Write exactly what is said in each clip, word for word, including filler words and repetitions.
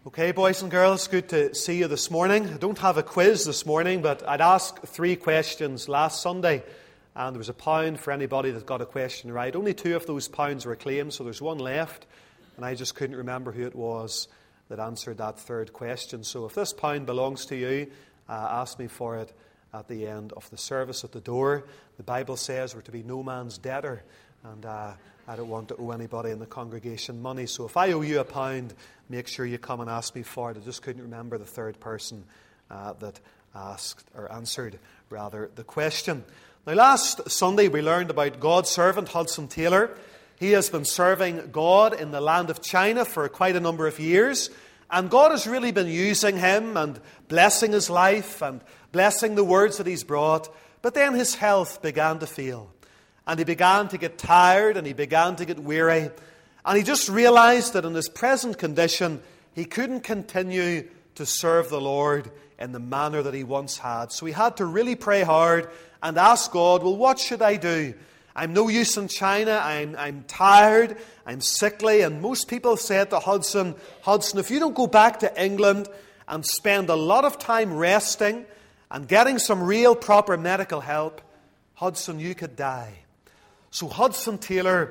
Okay, boys and girls, good to see you this morning. I don't have a quiz this morning, but I'd asked three questions last Sunday, and there was a pound for anybody that got a question right. Only two of those pounds were claimed, so there's one left, and I just couldn't remember who it was that answered that third question. So if this pound belongs to you, uh, ask me for it at the end of the service at the door. The Bible says we're to be no man's debtor, and uh, I don't want to owe anybody in the congregation money. So if I owe you a pound, make sure you come and ask me for it. I just couldn't remember the third person uh, that asked or answered, rather, the question. Now, last Sunday we learned about God's servant, Hudson Taylor. He has been serving God in the land of China for quite a number of years. And God has really been using him and blessing his life and blessing the words that he's brought. But then his health began to fail. And he began to get tired and he began to get weary. And he just realized that in his present condition, he couldn't continue to serve the Lord in the manner that he once had. So he had to really pray hard and ask God, well, what should I do? I'm no use in China. I'm, I'm tired. I'm sickly. And most people said to Hudson, Hudson, if you don't go back to England and spend a lot of time resting and getting some real proper medical help, Hudson, you could die. So Hudson Taylor,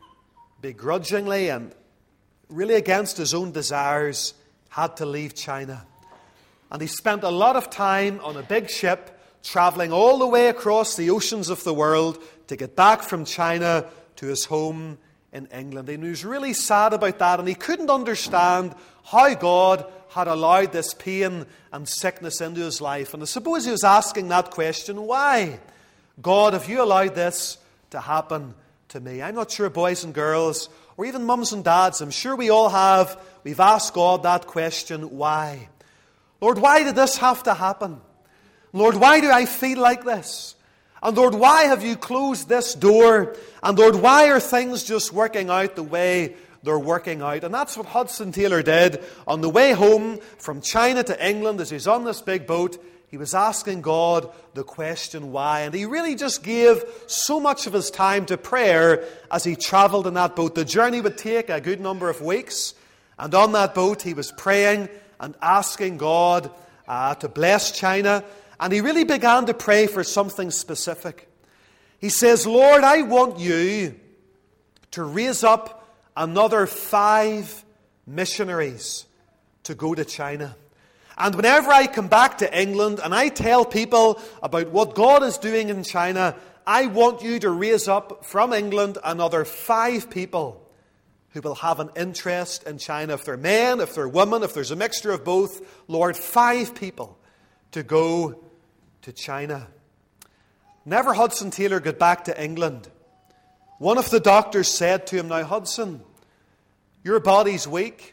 begrudgingly and really against his own desires, had to leave China. And he spent a lot of time on a big ship, traveling all the way across the oceans of the world to get back from China to his home in England. And he was really sad about that, and he couldn't understand how God had allowed this pain and sickness into his life. And I suppose he was asking that question, why? God, have you allowed this to happen to me? I'm not sure, boys and girls, or even mums and dads, I'm sure we all have, we've asked God that question, why? Lord, why did this have to happen? Lord, why do I feel like this? And Lord, why have you closed this door? And Lord, why are things just working out the way they're working out? And that's what Hudson Taylor did on the way home from China to England as he's on this big boat. He was asking God the question why. And he really just gave so much of his time to prayer as he traveled in that boat. The journey would take a good number of weeks. And on that boat he was praying and asking God uh, to bless China. And he really began to pray for something specific. He says, Lord, I want you to raise up another five missionaries to go to China. And whenever I come back to England and I tell people about what God is doing in China, I want you to raise up from England another five people who will have an interest in China. If they're men, if they're women, if there's a mixture of both, Lord, five people to go to China. Whenever Hudson Taylor got back to England, one of the doctors said to him, now Hudson, your body's weak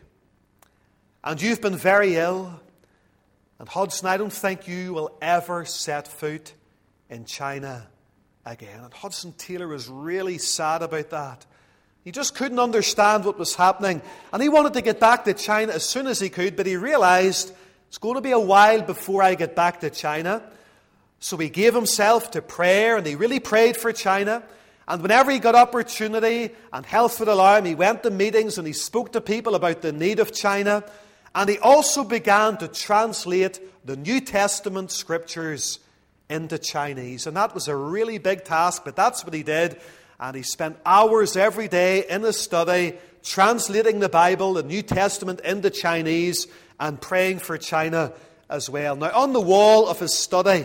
and you've been very ill. And Hudson, I don't think you will ever set foot in China again. And Hudson Taylor was really sad about that. He just couldn't understand what was happening. And he wanted to get back to China as soon as he could, but he realized it's going to be a while before I get back to China. So he gave himself to prayer, and he really prayed for China. And whenever he got opportunity and health would allow him, he went to meetings and he spoke to people about the need of China. And he also began to translate the New Testament scriptures into Chinese. And that was a really big task, but that's what he did. And he spent hours every day in his study, translating the Bible, the New Testament, into Chinese and praying for China as well. Now, on the wall of his study,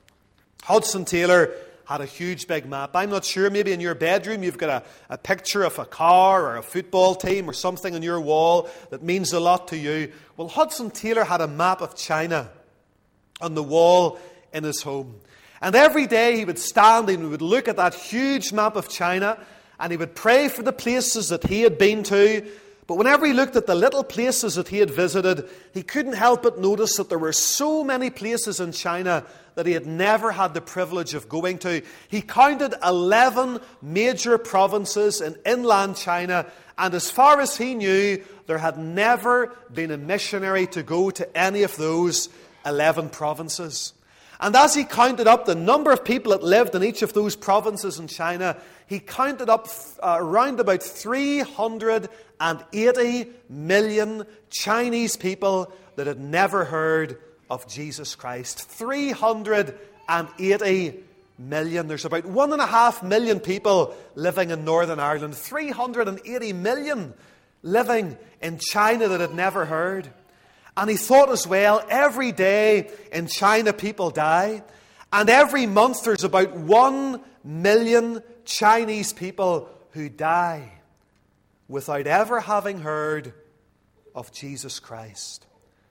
Hudson Taylor had a huge big map. I'm not sure, maybe in your bedroom you've got a, a picture of a car or a football team or something on your wall that means a lot to you. Well, Hudson Taylor had a map of China on the wall in his home. And every day he would stand and he would look at that huge map of China and he would pray for the places that he had been to. But whenever he looked at the little places that he had visited, he couldn't help but notice that there were so many places in China that he had never had the privilege of going to. He counted eleven major provinces in inland China, and as far as he knew, there had never been a missionary to go to any of those eleven provinces. And as he counted up the number of people that lived in each of those provinces in China, he counted up uh, around about three hundred eighty million Chinese people that had never heard of Jesus Christ. three hundred eighty million. There's about one and a half million people living in Northern Ireland. three hundred eighty million living in China that had never heard. And he thought as well, every day in China people die. And every month there's about one million Chinese people who die without ever having heard of Jesus Christ.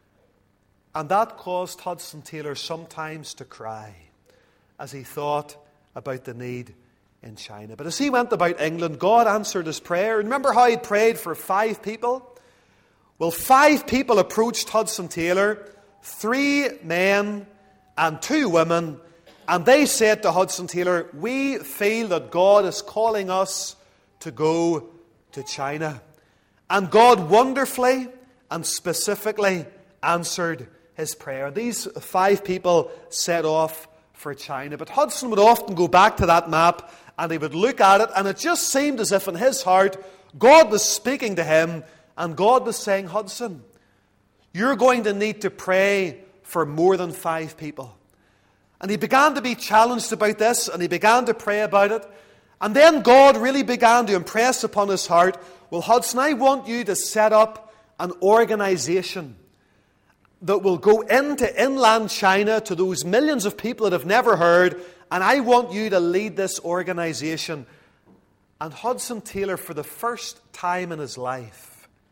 And that caused Hudson Taylor sometimes to cry as he thought about the need in China. But as he went about England, God answered his prayer. Remember how he prayed for five people? Well, five people approached Hudson Taylor, three men and two women, and they said to Hudson Taylor, we feel that God is calling us to go to China. And God wonderfully and specifically answered his prayer. These five people set off for China. But Hudson would often go back to that map and he would look at it, and it just seemed as if in his heart God was speaking to him, and God was saying, Hudson, you're going to need to pray for more than five people. And he began to be challenged about this, and he began to pray about it. And then God really began to impress upon his heart, well, Hudson, I want you to set up an organization that will go into inland China to those millions of people that have never heard, and I want you to lead this organization. And Hudson Taylor, for the first time in his life,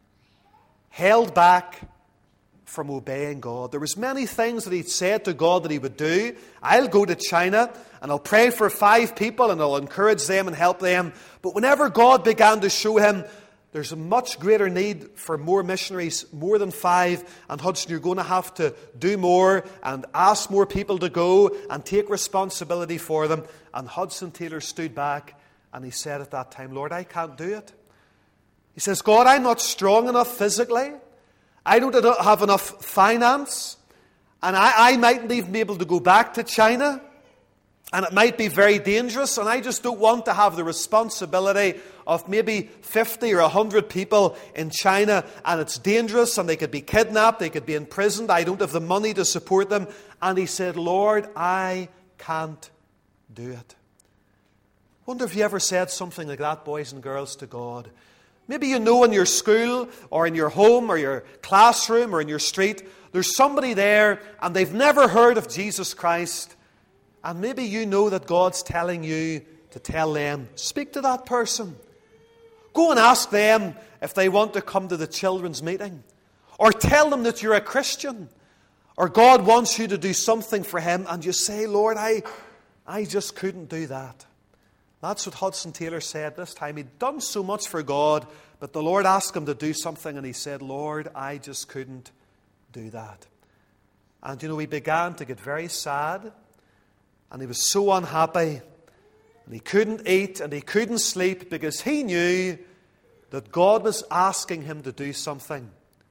held back from obeying God. There was many things that he'd said to God that he would do. I'll go to China and I'll pray for five people and I'll encourage them and help them. But whenever God began to show him there's a much greater need for more missionaries, more than five, and Hudson, you're going to have to do more and ask more people to go and take responsibility for them. And Hudson Taylor stood back and he said at that time, Lord, I can't do it. He says, God, I'm not strong enough physically. I don't have enough finance. And I, I mightn't even be able to go back to China. And it might be very dangerous. And I just don't want to have the responsibility of maybe fifty or one hundred people in China. And it's dangerous. And they could be kidnapped. They could be imprisoned. I don't have the money to support them. And he said, Lord, I can't do it. Wonder if you ever said something like that, boys and girls, to God. Maybe you know in your school or in your home or your classroom or in your street, there's somebody there and they've never heard of Jesus Christ. And maybe you know that God's telling you to tell them, speak to that person. Go and ask them if they want to come to the children's meeting. Or tell them that you're a Christian. Or God wants you to do something for him and you say, Lord, I, I just couldn't do that. That's what Hudson Taylor said this time. He'd done so much for God, but the Lord asked him to do something and he said, Lord, I just couldn't do that. And you know, he began to get very sad and he was so unhappy and he couldn't eat and he couldn't sleep because he knew that God was asking him to do something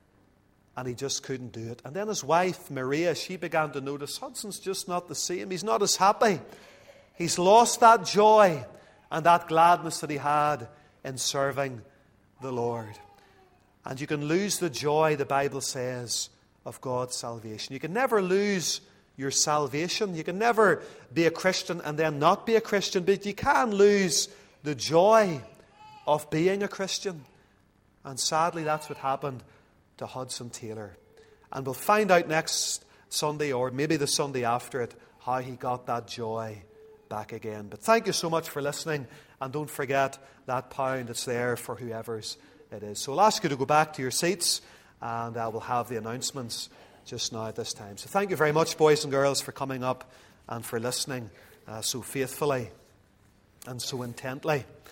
and he just couldn't do it. And then his wife, Maria, she began to notice Hudson's just not the same. He's not as happy. He's lost that joy and that gladness that he had in serving the Lord. And you can lose the joy, the Bible says, of God's salvation. You can never lose your salvation. You can never be a Christian and then not be a Christian, but you can lose the joy of being a Christian. And sadly, that's what happened to Hudson Taylor. And we'll find out next Sunday, or maybe the Sunday after it, how he got that joy back again. But thank you so much for listening, and don't forget that pound that's there for whoever's it is. So I'll ask you to go back to your seats, and I will have the announcements just now at this time. So thank you very much, boys and girls, for coming up and for listening uh, so faithfully and so intently.